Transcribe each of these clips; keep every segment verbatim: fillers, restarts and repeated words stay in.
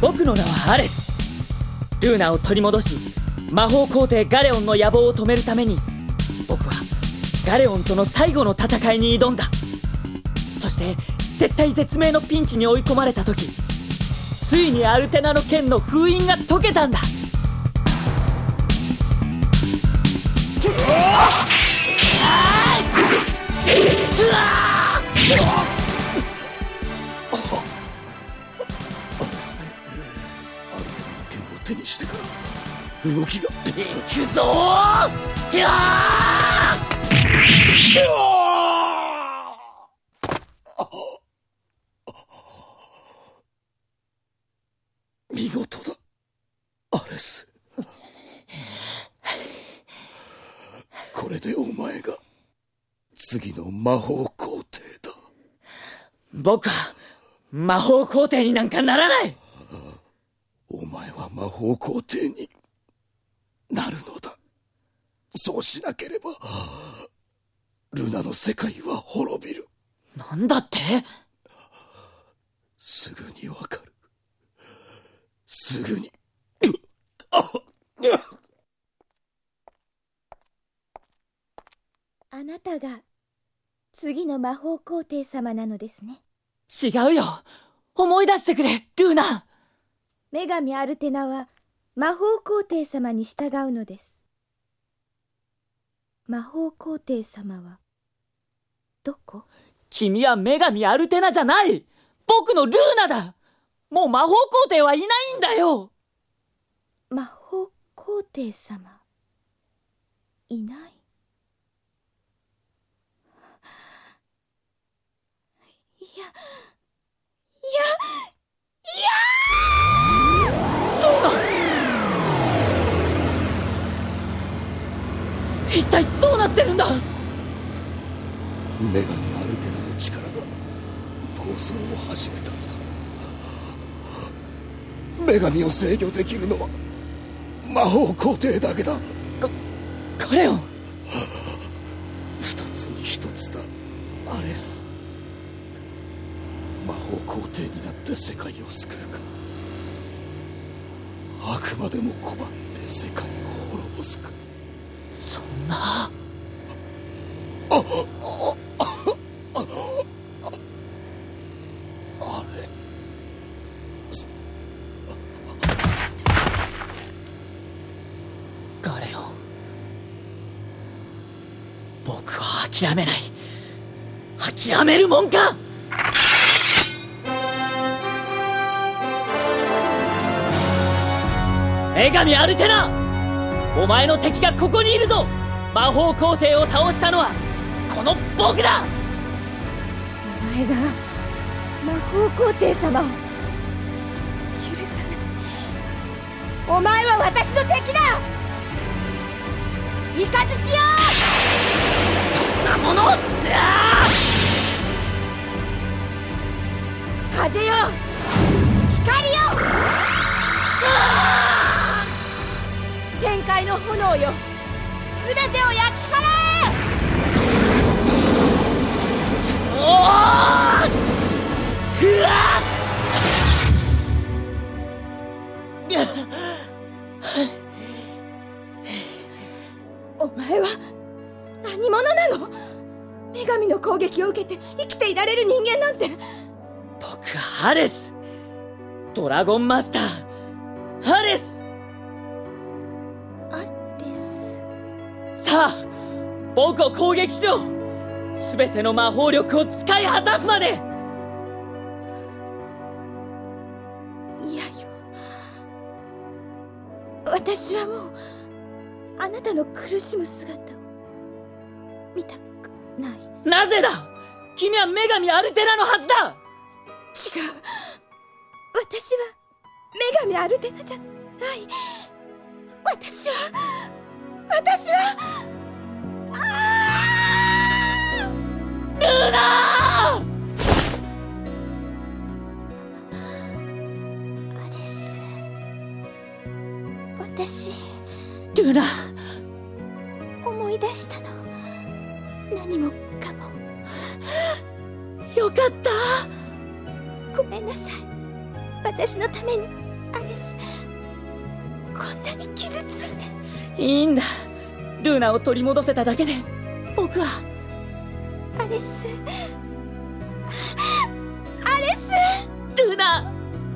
僕の名はアレス。ルーナを取り戻し、魔法皇帝ガレオンの野望を止めるために、僕はガレオンとの最後の戦いに挑んだ。そして絶対絶命のピンチに追い込まれた時、ついにアルテナの剣の封印が解けたんだ。 手にしてから動きが。 行くぞー。やー見事だアレス。これでお前が次の魔法皇帝だ。 僕は魔法皇帝になんかならない。 お前は魔法皇帝になるのだ。そうしなければルナの世界は滅びる。 なんだって？ すぐにわかる。すぐに。 あなたが次の魔法皇帝様なのですね。 違うよ。思い出してくれ、ルーナ。 女神アルテナは魔法皇帝様に従うのです。魔法皇帝様はどこ？ 君は女神アルテナじゃない。僕のルーナだ。もう魔法皇帝はいないんだよ。 魔法皇帝様いない？いやいやいやどうな？一体どうなってるんだ？ 女神アルテナの力が暴走を始めたのだ。女神を制御できるのは魔法皇帝だけだ。 ガガレオン。 二つに一つだアレス。魔法皇帝になって世界を救うか、あくまでも拒んで世界を滅ぼすか。 そんな。 ああああれガレオン、僕は諦めない。諦めるもんか。女神アルテナ、お前の敵がここにいるぞ。魔法皇帝を倒したのはこの僕だ。 お前が魔法皇帝様を許さない。お前は私の敵だ。イカズチよ。 こんなものだ。 風よ、光よ、天界の炎よ、すべてを焼き払え。 おーうわお前は何者なの？女神の攻撃を受けて生きていられる人間なんて。 僕はアレス、ドラゴンマスターアレス。 アレス。 さあ僕を攻撃しろ。すべての魔法力を使い果たすまで。 いやよ、私はもうあなたの苦しむ姿を見たくない。 なぜだ。君は女神アルテナのはずだ。 違う、私は女神アルテナじゃない。私は私はああルーナー。アレス、私ルーナ思い出したの。何もかも。 よかった。 ごめんなさい。私のためにアレス、こんなに傷ついて。 いいんだ。ルーナを取り戻せただけで僕は。 アレス、アレス、 ルーナ。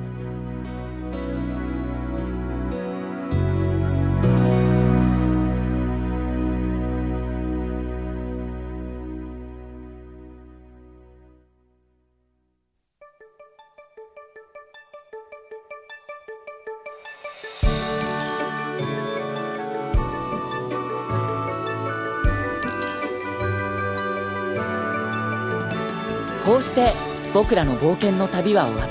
こうして僕らの冒険の旅は終わった。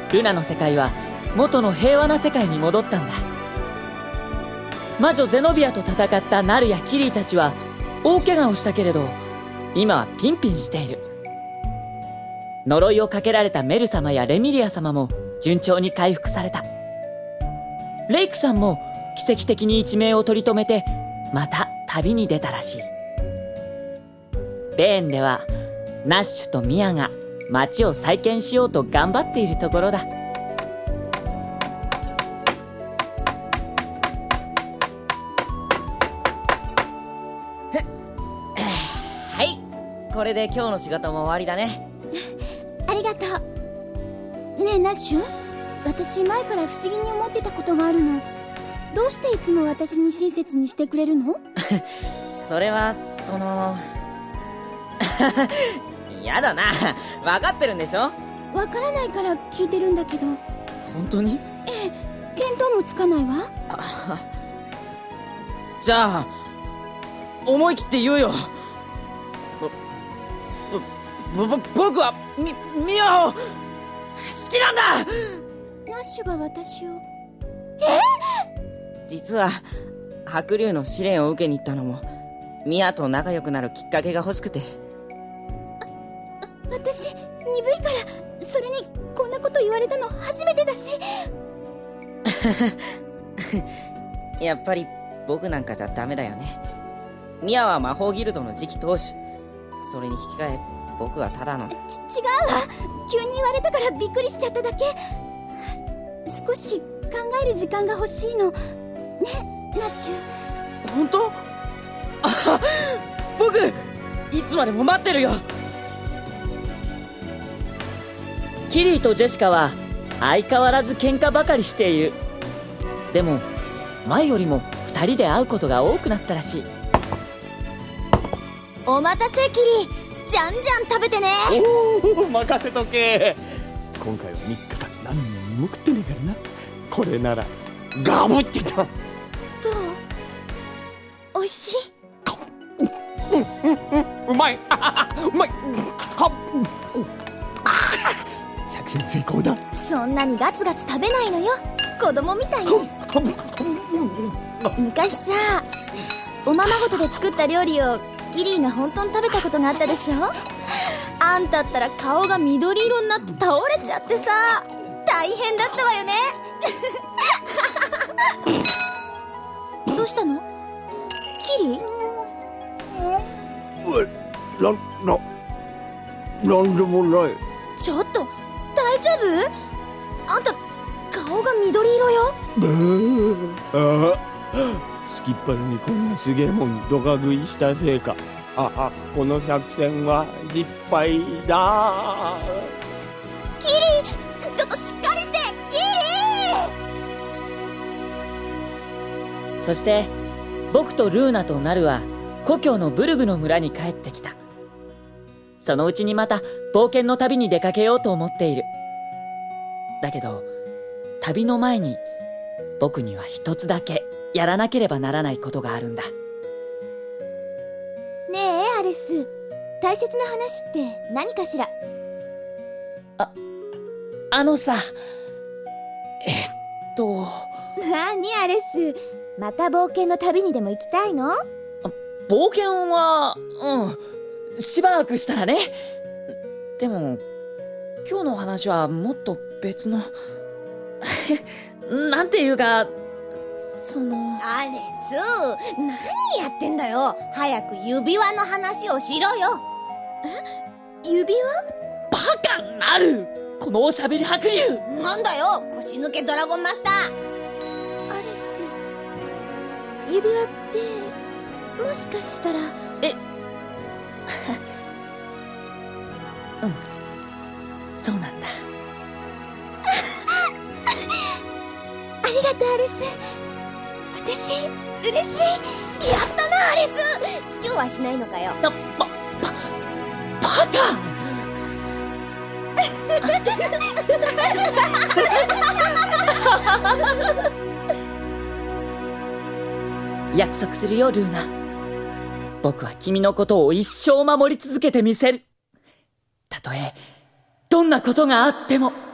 ルナの世界は元の平和な世界に戻ったんだ。魔女ゼノビアと戦ったナルやキリーたちは大怪我をしたけれど、今はピンピンしている。呪いをかけられたメル様やレミリア様も順調に回復された。レイクさんも奇跡的に一命を取り留めてまた旅に出たらしい。ベーンではナッシュとミアが街を再建しようと頑張っているところだ。 はい、これで今日の仕事も終わりだね。 ありがとう。ねえナッシュ、私前から不思議に思ってたことがあるの。どうしていつも私に親切にしてくれるの？ それはそのやだな、分かってるんでしょ。 わからないから聞いてるんだけど。 本当に？ ええ、見当もつかないわ。 じゃあ思い切って言うよ。ぼぼ僕はみミアを好きなんだ。 ナッシュが私を。 実は白龍の試練を受けに行ったのもミアと仲良くなるきっかけが欲しくて。 私鈍いから、それにこんなこと言われたの初めてだし。 やっぱり僕なんかじゃダメだよね。ミアは魔法ギルドの次期当主。それに引き換え僕はただの。ち違うわ、急に言われたからびっくりしちゃっただけ。少し考える時間が欲しいのね、ナッシュ。 本当？あ、僕いつまでも待ってるよ。 キリーとジェシカは相変わらず喧嘩ばかりしている。でも前よりも二人で会うことが多くなったらしい。 お待たせキリー、じゃんじゃん食べてね。 おお、任せとけ。今回はみっかかん何にも食ってねえからな。これならガブってた。 どう？おいしい？ うんうんうん、うまい。うまい。はっ、作戦成功だ。 そんなにガツガツ食べないのよ、子供みたいに。昔さ、おままごとで作った料理をキリーが本当に食べたことがあったでしょ。あんたったら顔が緑色になって倒れちゃってさ、大変だったわよね。どうしたのキリー？ な、な、なんでもない。 ちょっと大丈夫？あんた顔が緑色よ。 ああ、すきっ腹にこんなすげえもんドカ食いしたせいか。ああ、この作戦は失敗だ。 キリー、ちょっとしっかりして、キリー。 そして僕とルーナとナルは故郷のブルグの村に帰ってきた。そのうちにまた冒険の旅に出かけようと思っている。だけど旅の前に僕には一つだけやらなければならないことがあるんだ。 ねえアレス、大切な話って何かしら？ あ、あのさ、えっと何アレス、また冒険の旅にでも行きたいの？ 冒険はうん、しばらくしたらね。でも今日の話はもっと別のなんていうか、そのアレス、何やってんだよ。早く指輪の話をしろよ。え？指輪？ バカなる。 このおしゃべり白龍。 なんだよ、腰抜けドラゴンマスター。アリス、指輪ってもしかしたら。 えうん、そうなんだ。 ありがとうアリス。私嬉しい。やったなアリス。今日はしないのかよ。 あ、バ、バ、バカ。約束するよルーナ。僕は君のことを一生守り続けてみせる。たとえどんなことがあっても。